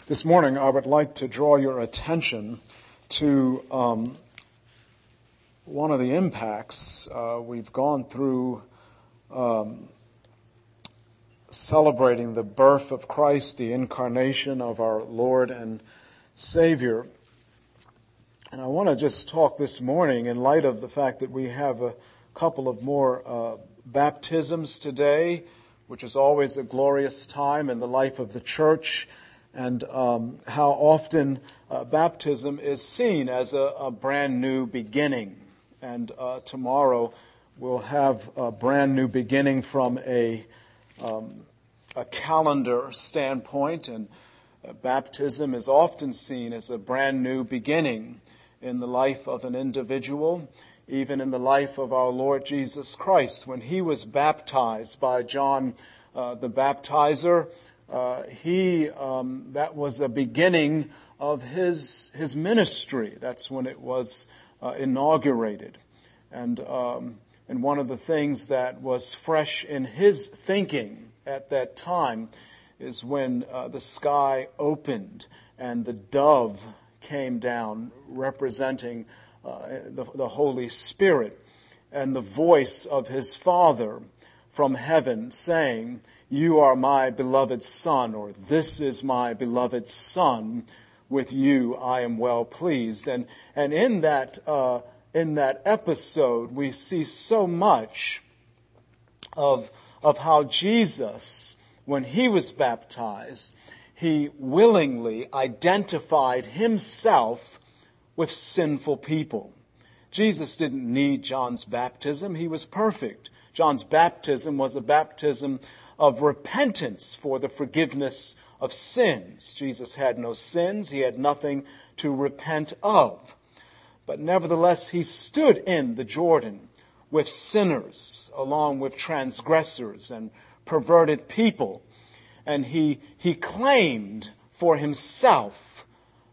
This morning, I would like to draw your attention to one of the impacts. We've gone through celebrating the birth of Christ, the incarnation of our Lord and Savior. And I want to just talk this morning in light of the fact that we have a couple of more baptisms today, which is always a glorious time in the life of the church, and how often baptism is seen as a brand new beginning. And tomorrow we'll have a brand new beginning from a calendar standpoint, and baptism is often seen as a brand new beginning in the life of an individual, even in the life of our Lord Jesus Christ. When he was baptized by John the Baptizer, that was a beginning of his ministry. That's when it was inaugurated. And one of the things that was fresh in his thinking at that time is when the sky opened and the dove came down representing the Holy Spirit, and the voice of his Father from heaven saying, "You are my beloved Son," or "This is my beloved Son, with you I am well pleased." And in that episode we see so much of how Jesus, when he was baptized, he willingly identified himself with sinful people. Jesus didn't need John's baptism. He was perfect. John's baptism was a baptism of repentance for the forgiveness of sins. Jesus had no sins. He had nothing to repent of. But nevertheless, he stood in the Jordan with sinners, along with transgressors and perverted people. And he claimed for himself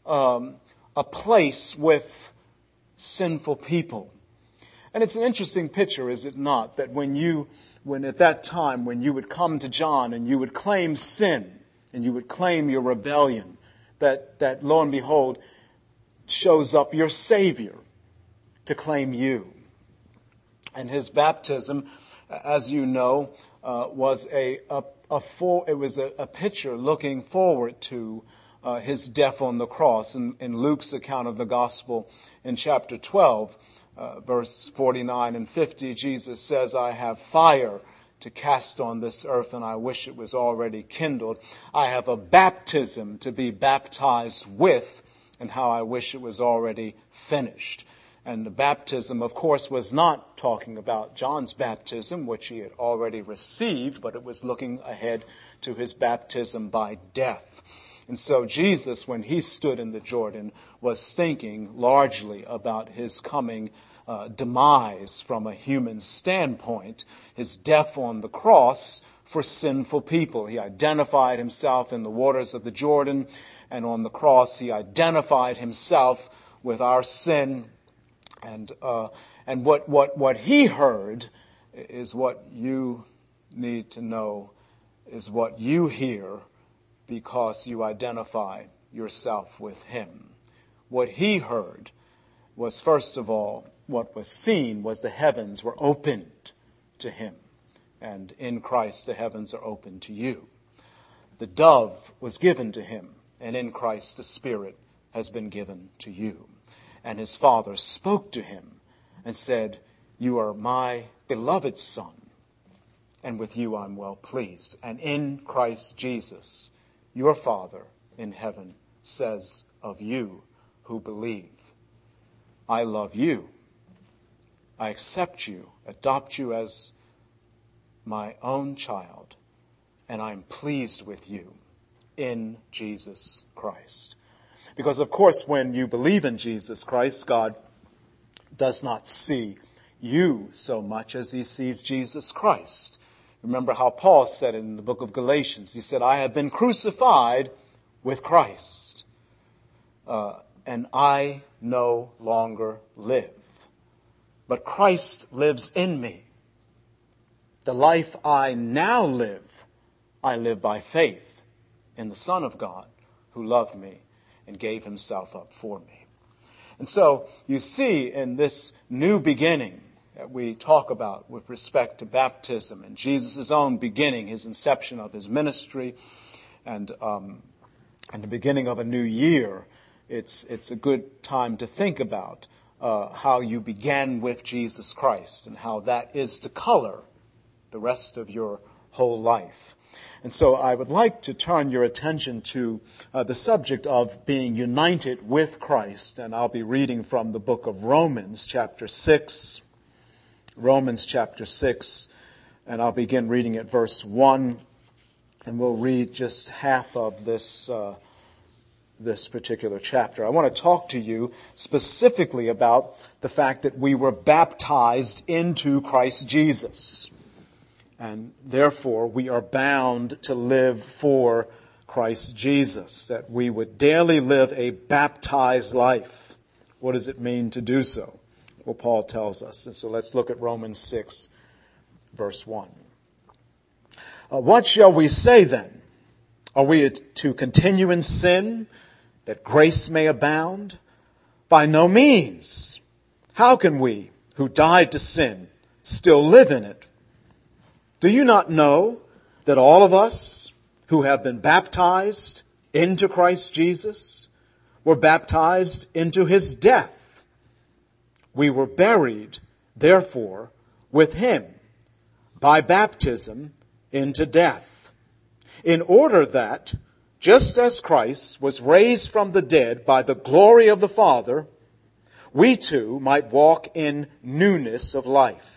a place with sinful people. And it's an interesting picture, is it not, that when at that time, when you would come to John and you would claim sin and you would claim your rebellion, that lo and behold shows up your Savior to claim you. And his baptism, as you know, was a picture looking forward to his death on the cross. In Luke's account of the gospel in chapter 12, verse 49 and 50, Jesus says, "I have fire to cast on this earth, and I wish it was already kindled. I have a baptism to be baptized with, and how I wish it was already finished." And the baptism, of course, was not talking about John's baptism, which he had already received, but it was looking ahead to his baptism by death. And so Jesus, when he stood in the Jordan, was thinking largely about his coming demise from a human standpoint, his death on the cross for sinful people. He identified himself in the waters of the Jordan, and on the cross he identified himself with our sin. And what he heard is what you need to know, is what you hear, because you identify yourself with him. What he heard was, first of all, what was seen was the heavens were opened to him. And in Christ, the heavens are open to you. The dove was given to him, and in Christ, the Spirit has been given to you. And his Father spoke to him and said, "You are my beloved Son, and with you I'm well pleased." And in Christ Jesus, your Father in heaven says of you who believe, "I love you. I accept you, adopt you as my own child, and I'm pleased with you in Jesus Christ." Because, of course, when you believe in Jesus Christ, God does not see you so much as he sees Jesus Christ. Remember how Paul said in the book of Galatians, he said, "I have been crucified with Christ, and I no longer live, but Christ lives in me. The life I now live, I live by faith in the Son of God, who loved me and gave himself up for me. And so you see in this new beginning that we talk about with respect to baptism and Jesus' own beginning, his inception of his ministry, and the beginning of a new year, it's a good time to think about how you began with Jesus Christ and how that is to color the rest of your whole life. And so I would like to turn your attention to the subject of being united with Christ. And I'll be reading from the book of Romans chapter 6. Romans chapter 6. And I'll begin reading at verse 1. And we'll read just half of this particular chapter. I want to talk to you specifically about the fact that we were baptized into Christ Jesus. And therefore, we are bound to live for Christ Jesus, that we would daily live a baptized life. What does it mean to do so? Well, Paul tells us. And so let's look at Romans 6, verse 1. What shall we say then? Are we to continue in sin, that grace may abound? By no means. How can we, who died to sin, still live in it? Do you not know that all of us who have been baptized into Christ Jesus were baptized into his death? We were buried, therefore, with him by baptism into death, in order that, just as Christ was raised from the dead by the glory of the Father, we too might walk in newness of life.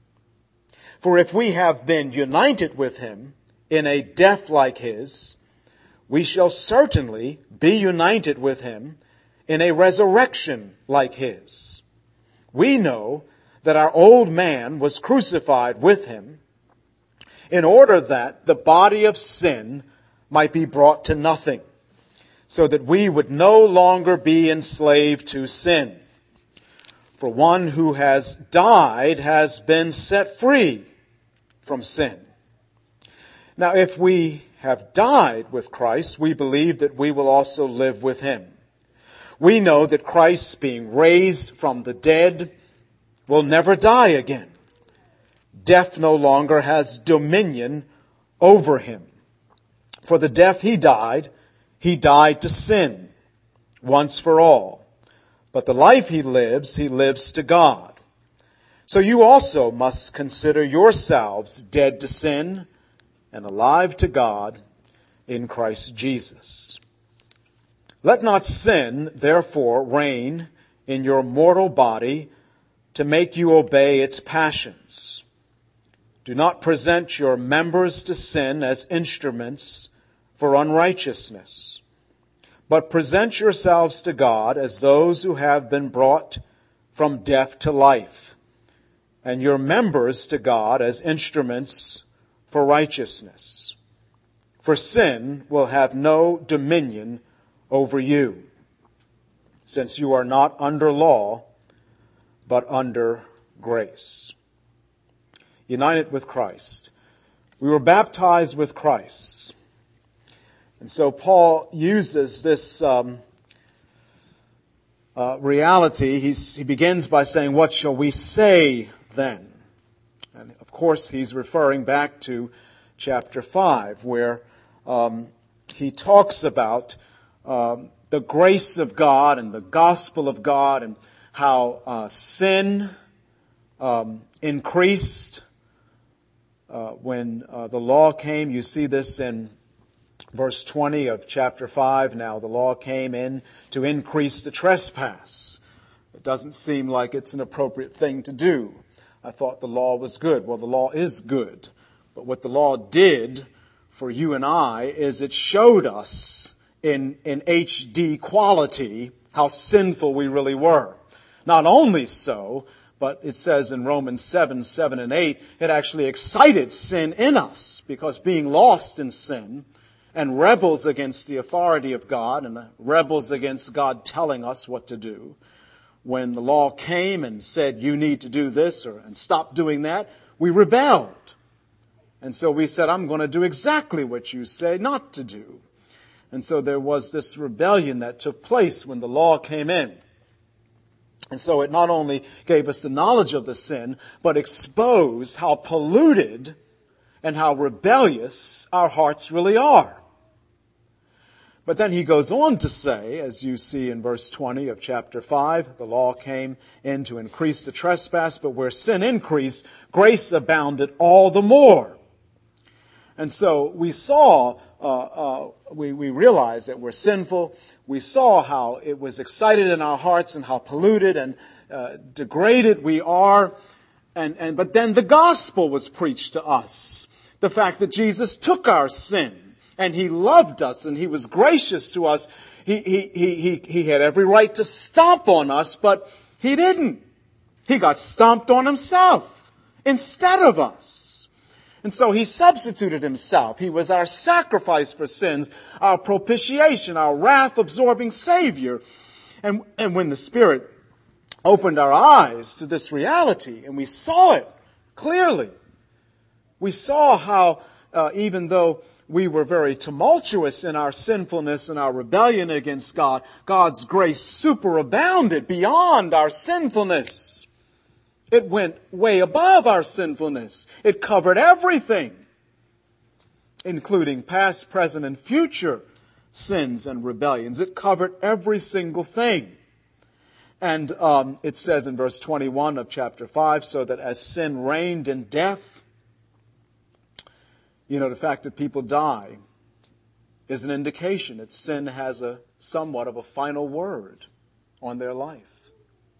For if we have been united with him in a death like his, we shall certainly be united with him in a resurrection like his. We know that our old man was crucified with him in order that the body of sin might be brought to nothing, so that we would no longer be enslaved to sin. For one who has died has been set free from sin. Now, if we have died with Christ, we believe that we will also live with him. We know that Christ, being raised from the dead, will never die again. Death no longer has dominion over him. For the death he died to sin once for all. But the life he lives to God. So you also must consider yourselves dead to sin and alive to God in Christ Jesus. Let not sin, therefore, reign in your mortal body to make you obey its passions. Do not present your members to sin as instruments for unrighteousness, but present yourselves to God as those who have been brought from death to life, and your members to God as instruments for righteousness. For sin will have no dominion over you, since you are not under law, but under grace. United with Christ. We were baptized with Christ. And so Paul uses this reality. He begins by saying, what shall we say then? And of course, he's referring back to chapter 5, where he talks about the grace of God and the gospel of God and how sin increased when the law came. You see this in verse 20 of chapter 5. Now the law came in to increase the trespass. It doesn't seem like it's an appropriate thing to do. I thought the law was good. Well, the law is good. But what the law did for you and I is it showed us in HD quality how sinful we really were. Not only so, but it says in Romans 7 and 8, it actually excited sin in us, because being lost in sin and rebels against the authority of God and rebels against God telling us what to do, when the law came and said, you need to do this and stop doing that, we rebelled. And so we said, I'm going to do exactly what you say not to do. And so there was this rebellion that took place when the law came in. And so it not only gave us the knowledge of the sin, but exposed how polluted and how rebellious our hearts really are. But then he goes on to say, as you see in verse 20 of chapter 5, the law came in to increase the trespass, but where sin increased, grace abounded all the more. And so we saw, we realized that we're sinful. We saw how it was excited in our hearts and how polluted and degraded we are. But then the gospel was preached to us. The fact that Jesus took our sin. And he loved us and he was gracious to us. He had every right to stomp on us, but he didn't. He got stomped on himself instead of us. And so he substituted himself. He was our sacrifice for sins, our propitiation, our wrath-absorbing Savior. And when the Spirit opened our eyes to this reality and we saw it clearly, we saw how even though we were very tumultuous in our sinfulness and our rebellion against God, God's grace superabounded beyond our sinfulness. It went way above our sinfulness. It covered everything, including past, present, and future sins and rebellions. It covered every single thing. And it says in verse 21 of chapter 5, so that as sin reigned in death, the fact that people die is an indication that sin has somewhat of a final word on their life.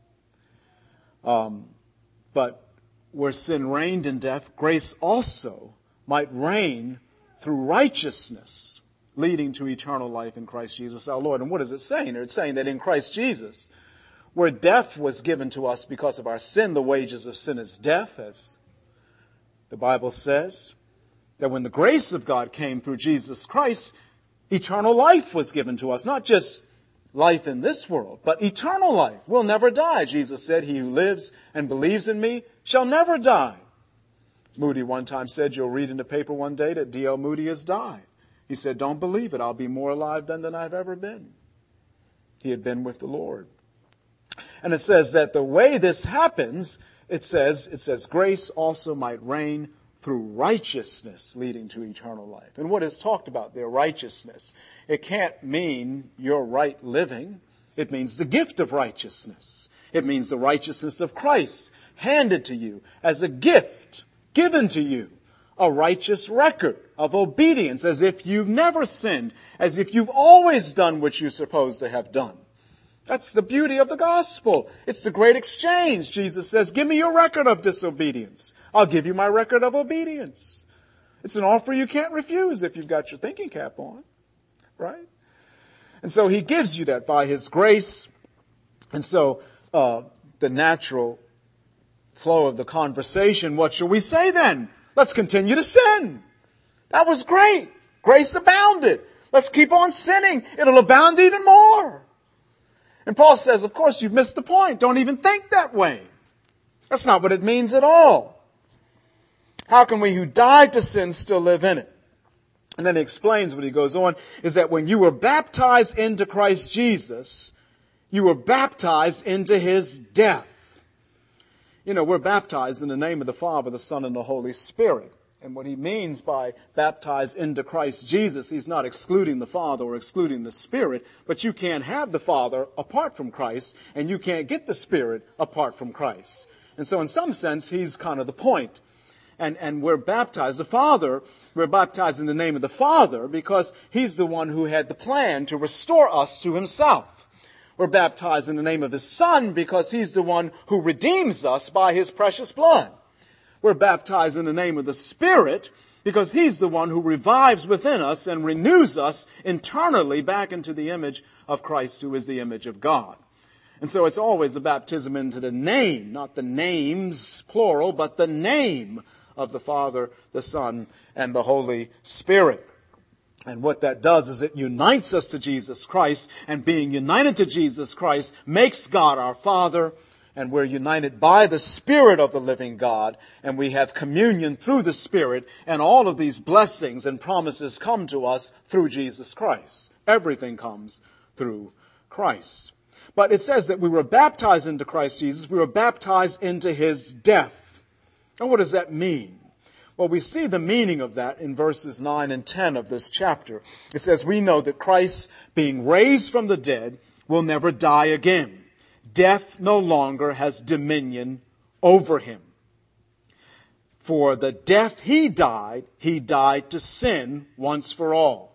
But where sin reigned in death, grace also might reign through righteousness, leading to eternal life in Christ Jesus our Lord. And what is it saying? It's saying that in Christ Jesus, where death was given to us because of our sin, the wages of sin is death, as the Bible says, that when the grace of God came through Jesus Christ, eternal life was given to us. Not just life in this world, but eternal life. We'll never die. Jesus said, he who lives and believes in me shall never die. Moody one time said, you'll read in the paper one day that D.L. Moody has died. He said, don't believe it. I'll be more alive then than I've ever been. He had been with the Lord. And it says that the way this happens, it says grace also might reign through righteousness, leading to eternal life. And what is talked about there, righteousness? It can't mean your right living. It means the gift of righteousness. It means the righteousness of Christ handed to you as a gift, given to you. A righteous record of obedience, as if you've never sinned, as if you've always done what you're supposed to have done. That's the beauty of the gospel. It's the great exchange. Jesus says, give me your record of disobedience. I'll give you my record of obedience. It's an offer you can't refuse if you've got your thinking cap on, right? And so he gives you that by his grace. And so the natural flow of the conversation, what shall we say then? Let's continue to sin. That was great. Grace abounded. Let's keep on sinning. It'll abound even more. And Paul says, of course, you've missed the point. Don't even think that way. That's not what it means at all. How can we who died to sin still live in it? And then he explains what he goes on, is that when you were baptized into Christ Jesus, you were baptized into his death. We're baptized in the name of the Father, the Son, and the Holy Spirit. And what he means by baptized into Christ Jesus, he's not excluding the Father or excluding the Spirit, but you can't have the Father apart from Christ, and you can't get the Spirit apart from Christ. And so in some sense, he's kind of the point. And we're baptized, we're baptized in the name of the Father because he's the one who had the plan to restore us to himself. We're baptized in the name of his Son because he's the one who redeems us by his precious blood. We're baptized in the name of the Spirit because he's the one who revives within us and renews us internally back into the image of Christ, who is the image of God. And so it's always a baptism into the name, not the names, plural, but the name of the Father, the Son, and the Holy Spirit. And what that does is it unites us to Jesus Christ, and being united to Jesus Christ makes God our Father, and we're united by the Spirit of the living God, and we have communion through the Spirit, and all of these blessings and promises come to us through Jesus Christ. Everything comes through Christ. But it says that we were baptized into Christ Jesus. We were baptized into his death. And what does that mean? Well, we see the meaning of that in verses 9 and 10 of this chapter. It says, we know that Christ, being raised from the dead, will never die again. Death no longer has dominion over him. For the death he died to sin once for all.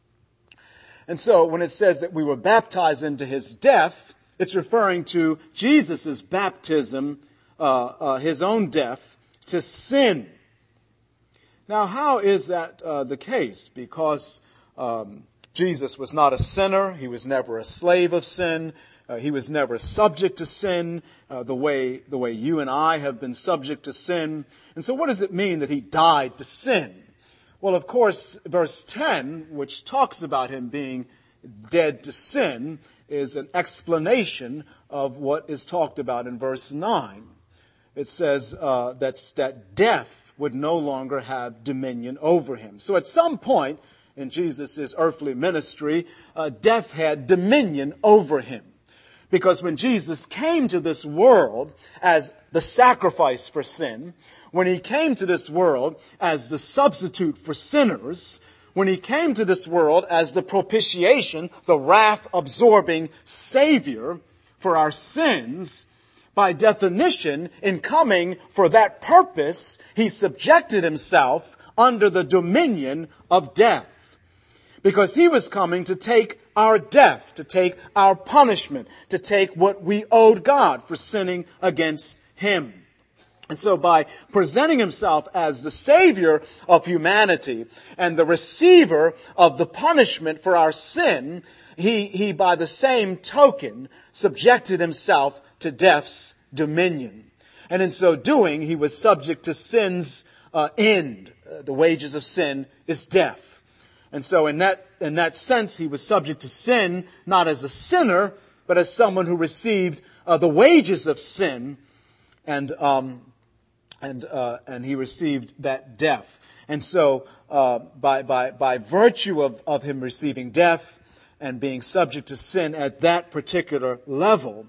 And so when it says that we were baptized into his death, it's referring to Jesus' baptism, his own death to sin. Now, how is that the case? Because Jesus was not a sinner. He was never a slave of sin. He was never subject to sin the way you and I have been subject to sin. And so what does it mean that he died to sin? Well, of course, verse 10, which talks about him being dead to sin, is an explanation of what is talked about in verse 9. It says that death would no longer have dominion over him. So at some point in Jesus' earthly ministry, death had dominion over him. Because when Jesus came to this world as the sacrifice for sin, when he came to this world as the substitute for sinners, when he came to this world as the propitiation, the wrath-absorbing Savior for our sins, by definition, in coming for that purpose, he subjected himself under the dominion of death. Because he was coming to take our death, to take our punishment, to take what we owed God for sinning against him. And so by presenting himself as the Savior of humanity and the receiver of the punishment for our sin, he by the same token subjected himself to death's dominion. And in so doing, he was subject to sin's end. The wages of sin is death. And so in that sense, he was subject to sin, not as a sinner, but as someone who received the wages of sin, and he received that death. And so, by virtue of him receiving death and being subject to sin at that particular level,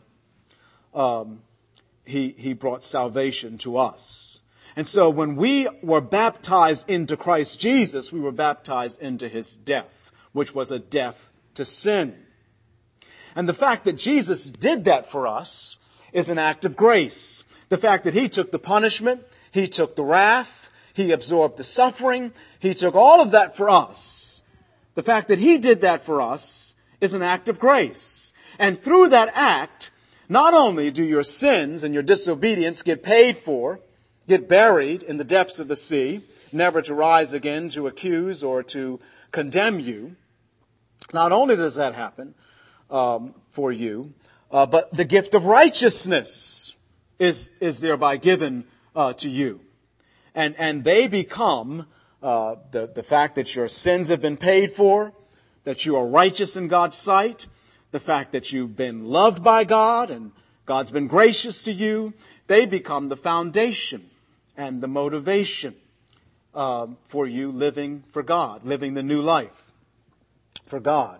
he brought salvation to us. And so when we were baptized into Christ Jesus, we were baptized into his death, which was a death to sin. And the fact that Jesus did that for us is an act of grace. The fact that he took the punishment, he took the wrath, he absorbed the suffering, he took all of that for us. The fact that he did that for us is an act of grace. And through that act, not only do your sins and your disobedience get paid for, get buried in the depths of the sea, never to rise again to accuse or to condemn you. Not only does that happen for you, but the gift of righteousness is thereby given to you. And they become the fact that your sins have been paid for, that you are righteous in God's sight, the fact that you've been loved by God and God's been gracious to you. They become the foundation and the motivation for you living for God, living the new life for God.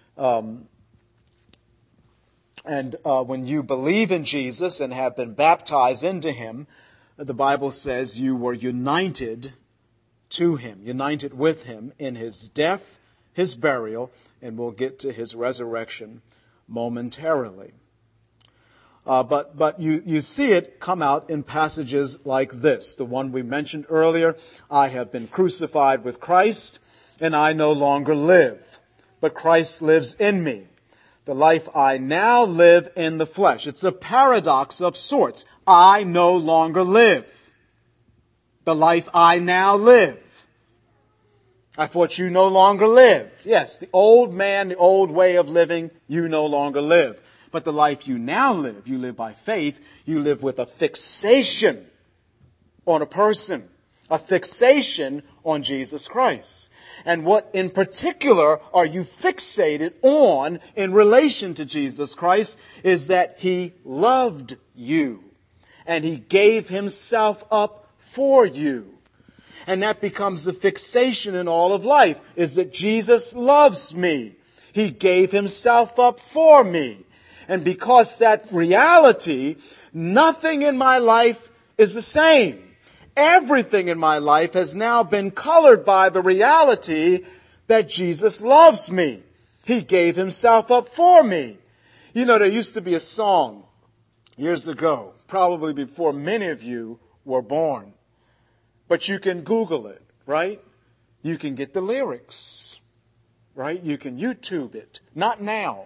And when you believe in Jesus and have been baptized into him, the Bible says you were united to him, united with him in his death, his burial, and we'll get to his resurrection momentarily. But you see it come out in passages like this. The one we mentioned earlier, I have been crucified with Christ, and I no longer live, but Christ lives in me. The life I now live in the flesh. It's a paradox of sorts. I no longer live. The life I now live. I thought you no longer live. Yes, the old man, the old way of living, you no longer live. But the life you now live, you live by faith, you live with a fixation on a person, a fixation on Jesus Christ. And what in particular are you fixated on in relation to Jesus Christ is that He loved you and He gave Himself up for you. And that becomes the fixation in all of life, is that Jesus loves me. He gave Himself up for me. And because that reality, nothing in my life is the same. Everything in my life has now been colored by the reality that Jesus loves me. He gave Himself up for me. You know, there used to be a song years ago, probably before many of you were born. But you can Google it, right? You can get the lyrics, right? You can YouTube it. Not now,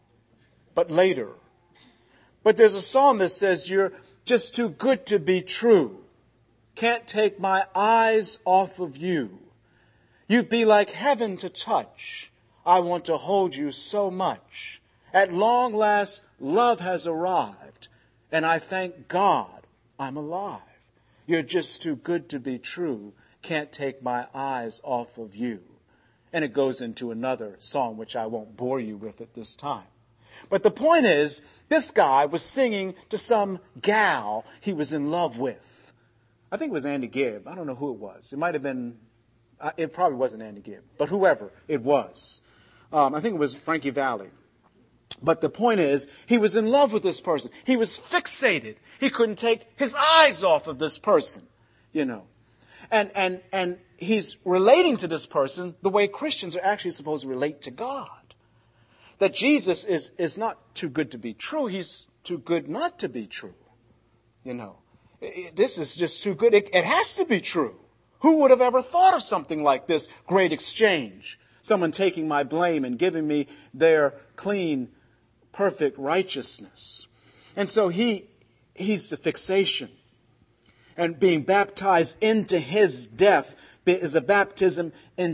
but later. But there's a song that says, you're just too good to be true. Can't take my eyes off of you. You'd be like heaven to touch. I want to hold you so much. At long last, love has arrived, and I thank God I'm alive. You're just too good to be true. Can't take my eyes off of you. And it goes into another song, which I won't bore you with at this time. But the point is, this guy was singing to some gal he was in love with. I think it was Andy Gibb. I don't know who it was. It might have been, it probably wasn't Andy Gibb, but whoever it was. I think it was Frankie Valli. But the point is, he was in love with this person. He was fixated. He couldn't take his eyes off of this person, you know. And he's relating to this person the way Christians are actually supposed to relate to God. That Jesus is not too good to be true. He's too good not to be true, you know. This is just too good. It has to be true. Who would have ever thought of something like this great exchange? Someone taking my blame and giving me their clean, perfect righteousness. And so he's the fixation. And being baptized into His death is a baptism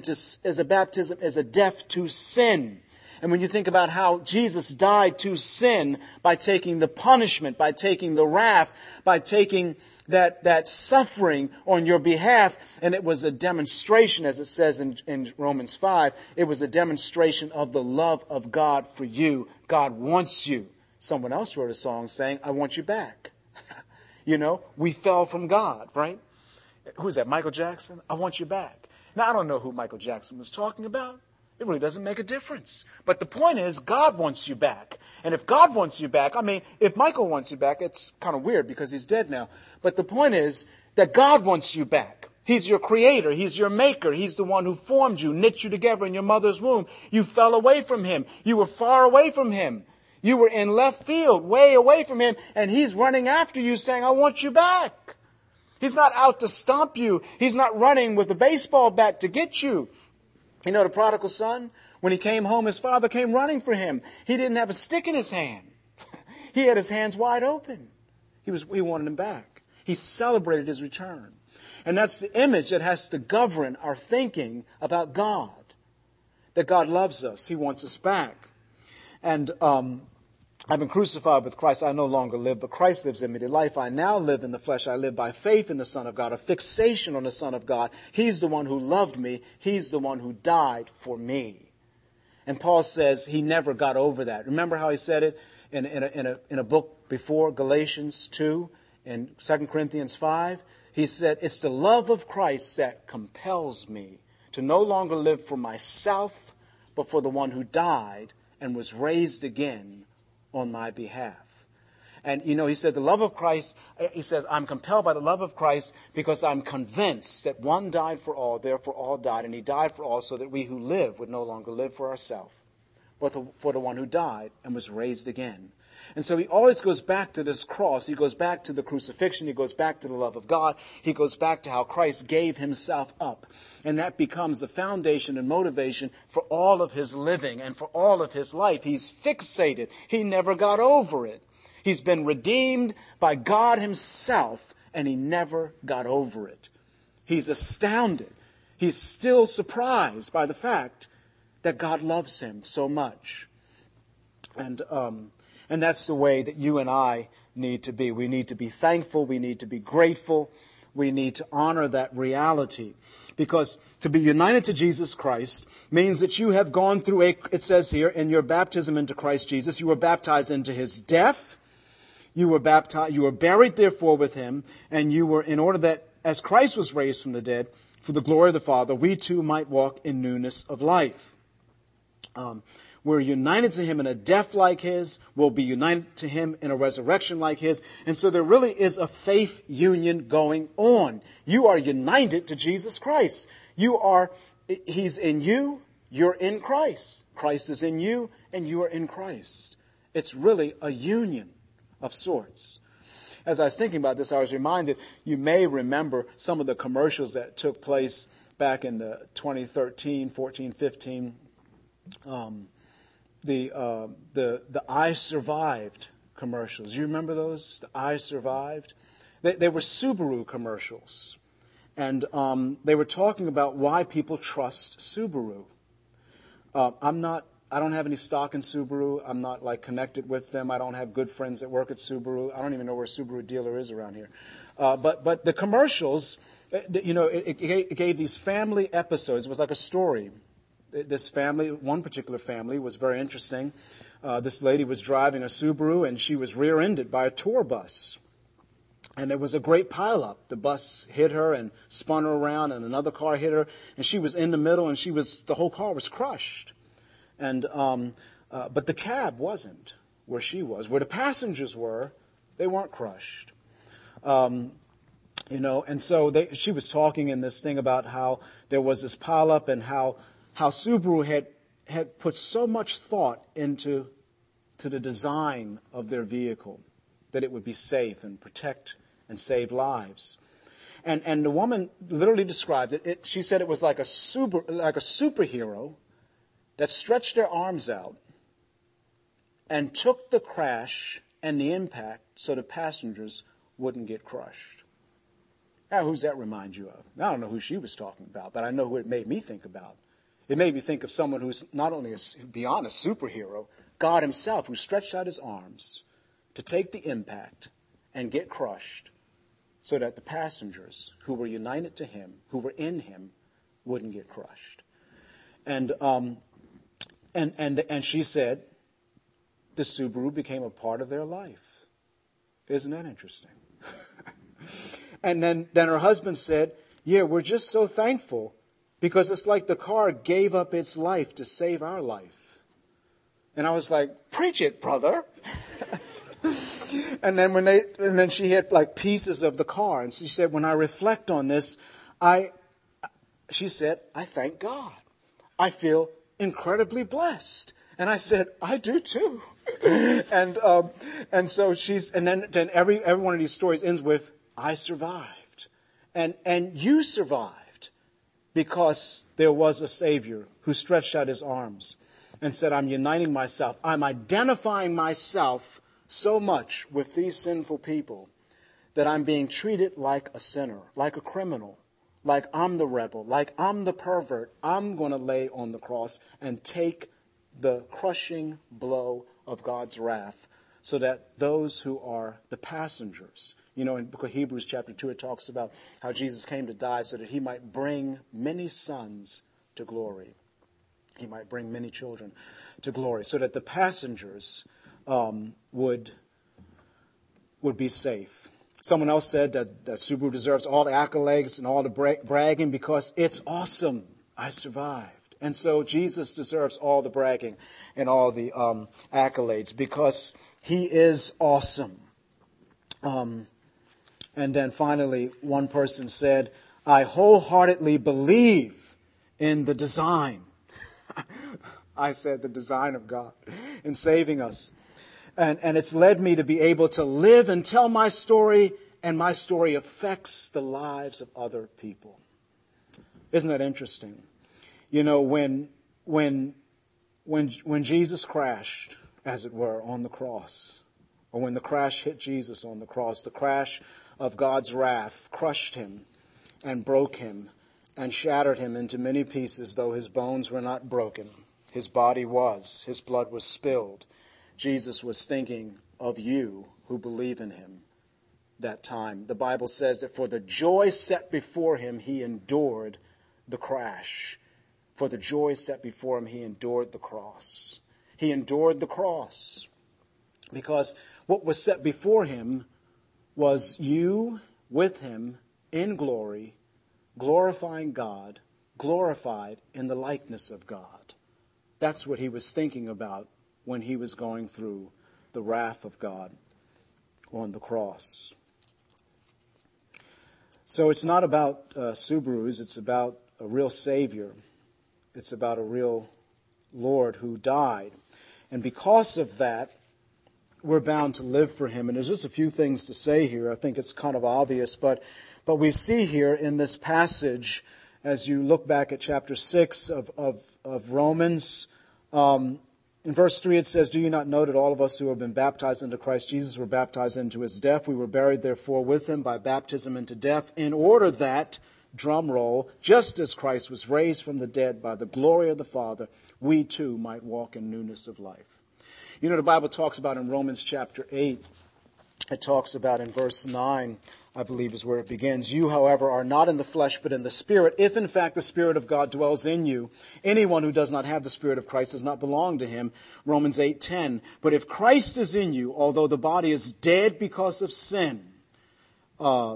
is a death to sin. And when you think about how Jesus died to sin by taking the punishment, by taking the wrath, by taking that suffering on your behalf, and it was a demonstration, as it says in Romans 5, it was a demonstration of the love of God for you. God wants you. Someone else wrote a song saying, I want you back. You know, we fell from God, right? Who's that, Michael Jackson? I want you back. Now, I don't know who Michael Jackson was talking about. It really doesn't make a difference. But the point is, God wants you back. And if God wants you back, I mean, if Michael wants you back, it's kind of weird because he's dead now. But the point is that God wants you back. He's your creator. He's your maker. He's the one who formed you, knit you together in your mother's womb. You fell away from Him. You were far away from Him. You were in left field, way away from Him. And He's running after you saying, I want you back. He's not out to stomp you. He's not running with a baseball bat to get you. You know, the prodigal son, when he came home, his father came running for him. He didn't have a stick in his hand. He had his hands wide open. He wanted him back. He celebrated his return. And that's the image that has to govern our thinking about God. That God loves us. He wants us back. And I've been crucified with Christ. I no longer live, but Christ lives in me. The life I now live in the flesh, I live by faith in the Son of God, a fixation on the Son of God. He's the one who loved me. He's the one who died for me. And Paul says he never got over that. Remember how he said it in a book before, Galatians 2 and 2 Corinthians 5? He said, it's the love of Christ that compels me to no longer live for myself, but for the one who died and was raised again on my behalf. And, you know, he said the love of Christ, he says, I'm compelled by the love of Christ because I'm convinced that one died for all, therefore all died. And He died for all so that we who live would no longer live for ourselves, but for the one who died and was raised again. And so he always goes back to this cross. He goes back to the crucifixion. He goes back to the love of God. He goes back to how Christ gave Himself up. And that becomes the foundation and motivation for all of his living and for all of his life. He's fixated. He never got over it. He's been redeemed by God Himself, and he never got over it. He's astounded. He's still surprised by the fact that God loves him so much. And that's the way that you and I need to be. We need to be thankful. We need to be grateful. we need to honor that reality. Because to be united to Jesus Christ means that you have gone through it says here, in your baptism into Christ Jesus, you were baptized into his death. You were buried therefore with him, and you were, in order that as Christ was raised from the dead, for the glory of the Father, we too might walk in newness of life. We're united to him in a death like his. We'll be united to him in a resurrection like his. And so there really is a faith union going on. You are united to Jesus Christ. He's in you, you're in Christ. Christ is in you, and you are in Christ. It's really a union of sorts. As I was thinking about this, I was reminded, you may remember some of the commercials that took place back in the 2013, 14, 15, the I Survived commercials. You remember those? The I Survived? They were Subaru commercials. And they were talking about why people trust Subaru. I don't have any stock in Subaru. I'm not connected with them. I don't have good friends that work at Subaru. I don't even know where a Subaru dealer is around here. But the commercials, it gave these family episodes. It was like a story. This family, one particular family, was very interesting. This lady was driving a Subaru, and she was rear-ended by a tour bus. And there was a great pileup. The bus hit her and spun her around, and another car hit her, and she was in the middle, and the whole car was crushed. And but the cab wasn't where she was. Where the passengers were, they weren't crushed. And so she was talking in this thing about how there was this pileup and how Subaru had put so much thought into the design of their vehicle that it would be safe and protect and save lives. And the woman literally described it. She said it was like a superhero that stretched their arms out and took the crash and the impact so the passengers wouldn't get crushed. Now, who's that remind you of? I don't know who she was talking about, but I know who it made me think about. It made me think of someone who's not only beyond a superhero, God himself, who stretched out his arms to take the impact and get crushed so that the passengers who were united to him, who were in him, wouldn't get crushed. And she said the Subaru became a part of their life. Isn't that interesting? And then her husband said, yeah, we're just so thankful because it's like the car gave up its life to save our life. And I was like, preach it, brother. And then she had pieces of the car. And she said, when I reflect on this, she said, I thank God. I feel incredibly blessed. And I said, I do too. And so then every one of these stories ends with, I survived. And you survived because there was a Savior who stretched out his arms and said, I'm uniting myself. I'm identifying myself so much with these sinful people that I'm being treated like a sinner, like a criminal, like I'm the rebel, like I'm the pervert. I'm going to lay on the cross and take the crushing blow of God's wrath so that those who are the passengers, in the book of Hebrews chapter 2, it talks about how Jesus came to die so that he might bring many sons to glory. He might bring many children to glory so that the passengers would be safe. Someone else said that Subaru deserves all the accolades and all the bragging because it's awesome. I survived. And so Jesus deserves all the bragging and all the accolades because he is awesome. And then finally, one person said, I wholeheartedly believe in the design. I said the design of God in saving us. And it's led me to be able to live and tell my story, and my story affects the lives of other people. Isn't that interesting? When Jesus crashed, as it were, on the cross, or when the crash hit Jesus on the cross, the crash of God's wrath crushed him and broke him and shattered him into many pieces, though his bones were not broken. His body was. His blood was spilled. Jesus was thinking of you who believe in him. that time. The Bible says that for the joy set before him, he endured the crash. For the joy set before him, he endured the cross. He endured the cross because what was set before him was you with him in glory, glorifying God, glorified in the likeness of God. That's what he was thinking about when he was going through the wrath of God on the cross. So it's not about Subarus, it's about a real Savior. It's about a real Lord who died. And because of that, we're bound to live for him. And there's just a few things to say here. I think it's kind of obvious, but we see here in this passage, as you look back at chapter 6 of Romans, in verse 3 it says, "Do you not know that all of us who have been baptized into Christ Jesus were baptized into his death? We were buried therefore with him by baptism into death, in order that," drum roll, "just as Christ was raised from the dead by the glory of the Father, we too might walk in newness of life." You know, the Bible talks about in Romans chapter 8, it talks about in verse 9, I believe is where it begins, "You, however, are not in the flesh, but in the Spirit, if in fact the Spirit of God dwells in you. Anyone who does not have the Spirit of Christ does not belong to him." Romans 8:10, "But if Christ is in you, although the body is dead because of sin, the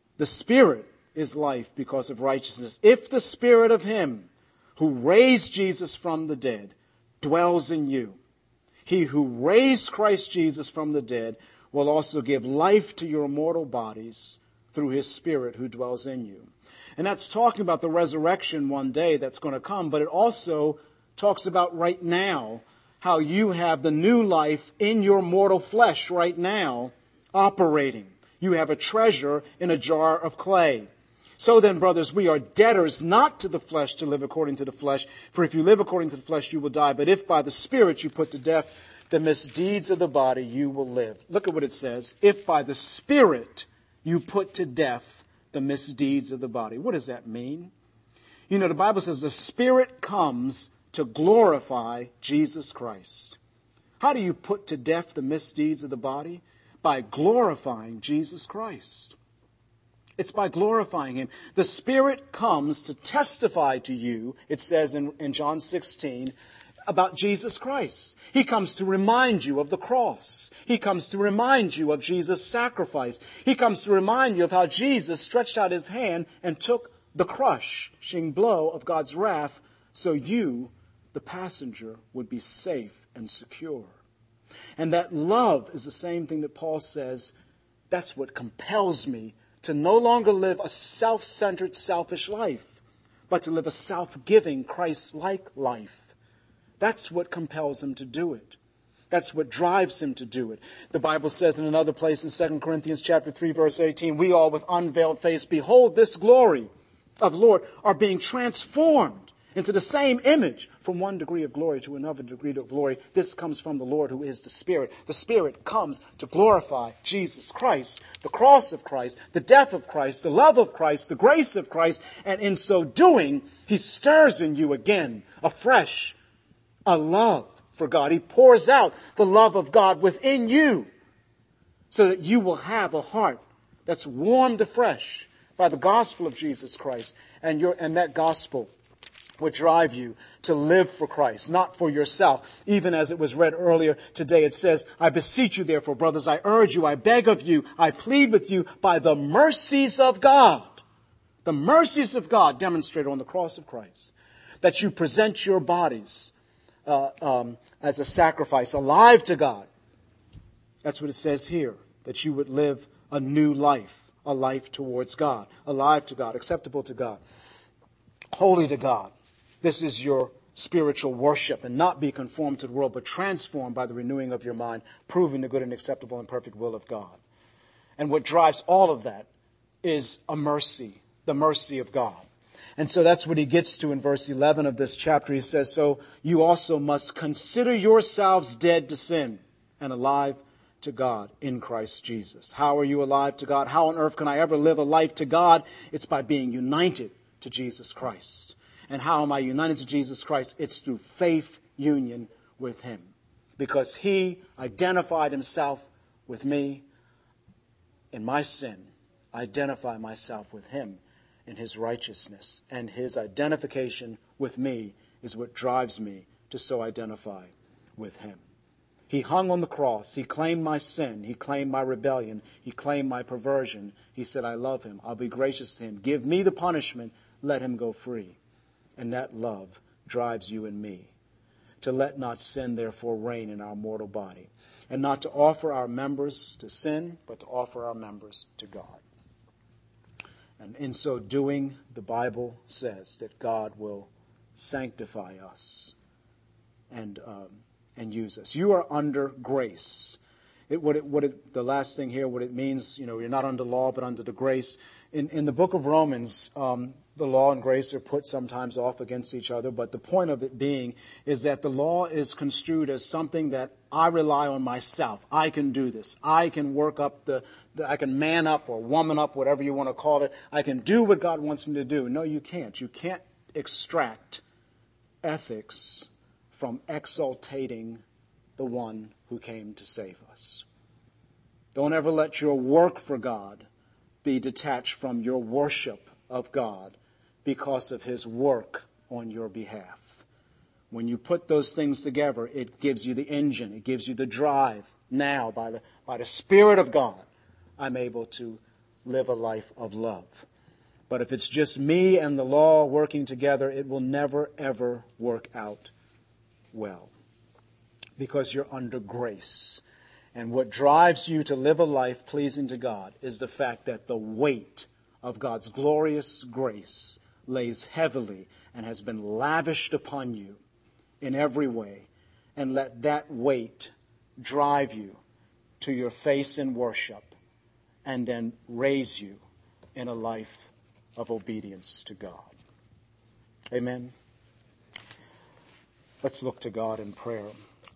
Spirit is life because of righteousness. If the Spirit of him who raised Jesus from the dead dwells in you, he who raised Christ Jesus from the dead will also give life to your mortal bodies through his Spirit who dwells in you." And that's talking about the resurrection one day that's going to come, but it also talks about right now, how you have the new life in your mortal flesh right now operating. You have a treasure in a jar of clay. "So then, brothers, we are debtors not to the flesh to live according to the flesh. For if you live according to the flesh, you will die. But if by the Spirit you put to death the misdeeds of the body, you will live." Look at what it says. If by the Spirit you put to death the misdeeds of the body. What does that mean? You know, the Bible says the Spirit comes to glorify Jesus Christ. How do you put to death the misdeeds of the body? By glorifying Jesus Christ. It's by glorifying him. The Spirit comes to testify to you, it says in John 16, about Jesus Christ. He comes to remind you of the cross. He comes to remind you of Jesus' sacrifice. He comes to remind you of how Jesus stretched out his hand and took the crushing blow of God's wrath so you, the passenger, would be safe and secure. And that love is the same thing that Paul says, that's what compels me to no longer live a self-centered, selfish life, but to live a self-giving, Christ-like life. That's what compels him to do it. That's what drives him to do it. The Bible says in another place in 2 Corinthians chapter 3, verse 18, "We all with unveiled face behold this glory of the Lord are being transformed into the same image from one degree of glory to another degree of glory." This comes from the Lord who is the Spirit. The Spirit comes to glorify Jesus Christ, the cross of Christ, the death of Christ, the love of Christ, the grace of Christ. And in so doing, he stirs in you again afresh a love for God. He pours out the love of God within you so that you will have a heart that's warmed afresh by the gospel of Jesus Christ. And that gospel would drive you to live for Christ, not for yourself. Even as it was read earlier today, it says, "I beseech you therefore, brothers, I urge you, I beg of you, I plead with you by the mercies of God." The mercies of God demonstrated on the cross of Christ, that you present your bodies as a sacrifice, alive to God. That's what it says here, that you would live a new life, a life towards God, alive to God, acceptable to God, holy to God. This is your spiritual worship, and not be conformed to the world, but transformed by the renewing of your mind, proving the good and acceptable and perfect will of God. And what drives all of that is a mercy, the mercy of God. And so that's what he gets to in verse 11 of this chapter. He says, "So you also must consider yourselves dead to sin and alive to God in Christ Jesus." How are you alive to God? How on earth can I ever live a life to God? It's by being united to Jesus Christ. And how am I united to Jesus Christ? It's through faith union with him. Because he identified himself with me. in my sin, identify myself with him in his righteousness. And his identification with me is what drives me to so identify with him. He hung on the cross. He claimed my sin. He claimed my rebellion. He claimed my perversion. He said, I love him. I'll be gracious to him. Give me the punishment. Let him go free. And that love drives you and me to let not sin therefore reign in our mortal body, and not to offer our members to sin, but to offer our members to God. And in so doing, the Bible says that God will sanctify us and use us. You are under grace. The last thing here, what it means, you're not under law, but under the grace. In the book of Romans, the law and grace are put sometimes off against each other, but the point of it being is that the law is construed as something that I rely on myself. I can do this. I can work up I can man up or woman up, whatever you want to call it. I can do what God wants me to do. No, you can't. You can't extract ethics from exaltating the one who came to save us. Don't ever let your work for God be detached from your worship of God because of his work on your behalf. When you put those things together, it gives you the engine. It gives you the drive. Now, by the Spirit of God, I'm able to live a life of love. But if it's just me and the law working together, it will never, ever work out well, because you're under grace. And what drives you to live a life pleasing to God is the fact that the weight of God's glorious grace lays heavily and has been lavished upon you in every way. And let that weight drive you to your face in worship and then raise you in a life of obedience to God. Amen. Let's look to God in prayer.